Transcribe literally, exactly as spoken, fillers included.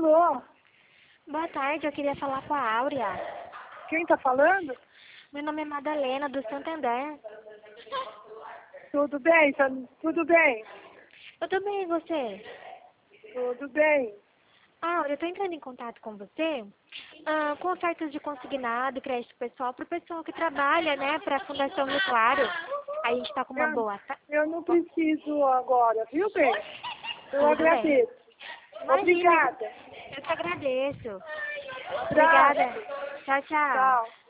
Alô? Boa tarde, eu queria falar com a Áurea. Quem tá falando? Meu nome é Madalena, do Santander. Tudo bem? Tá- Tudo bem? Eu tô bem, e você? Tudo bem. Áurea, eu tô entrando em contato com você ah, com ofertas de consignado e crédito pessoal pro pessoal que trabalha, né, pra Fundação Rio Claro. A gente tá com uma Eu, boa... ta- eu não preciso agora, viu, bem? Eu Tudo bem. agradeço. Imagina, Obrigada. eu te agradeço. Abraço. Obrigada. Tchau, tchau. Tchau.